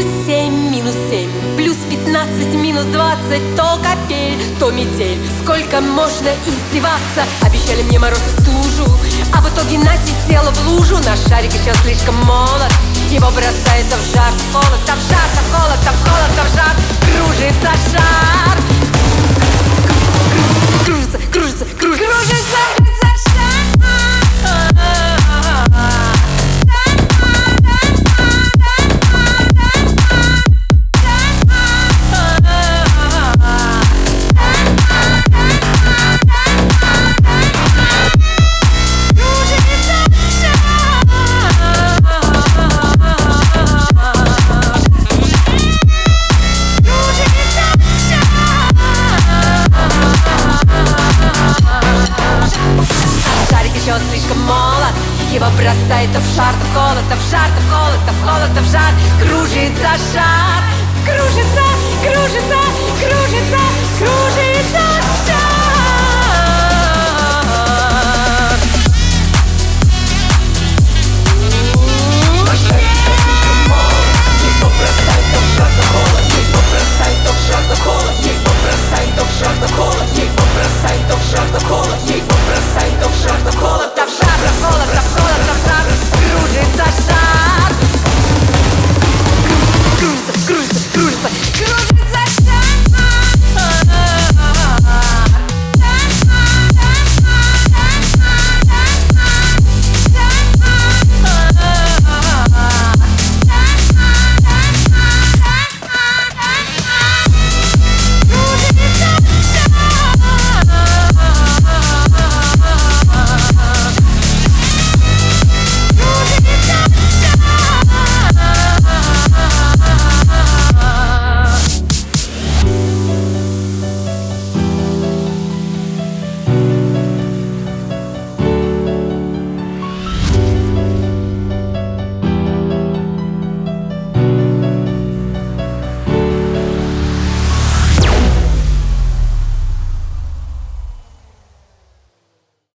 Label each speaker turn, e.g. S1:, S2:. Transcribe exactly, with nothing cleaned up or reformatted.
S1: Плюс семь, минус семь, плюс пятнадцать, минус двадцать. То капель, то метель. Сколько можно издеваться? Обещали мне мороз и стужу, а в итоге Настя села в лужу. Наш шарик еще слишком молод, его бросает то в жар, то в холод, то в жар, то в холод, то в холод, то в жар. Кружится шар. Кружится, кружится, кружится, кружится, кружится шар. Еще слишком молод, его бросает то в шар, то в холод, то в жар, то в холод, то в холод, то в жар. Кружится шар, кружится, кружится, кружится, кружится шар.